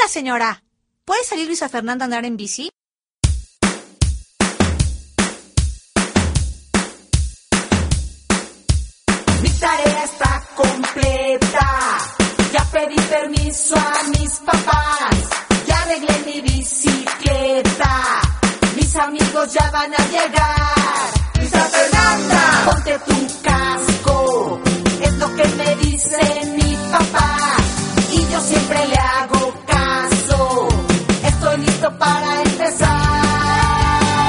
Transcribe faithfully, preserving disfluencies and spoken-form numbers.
señora. ¿Puede salir Luisa Fernanda a andar en bici? Mi tarea está completa. Ya pedí permiso a mis papás. Ya arreglé mi bicicleta. Mis amigos ya van a llegar. Luisa Fernanda, ponte tu casco. Es lo que me dicen mis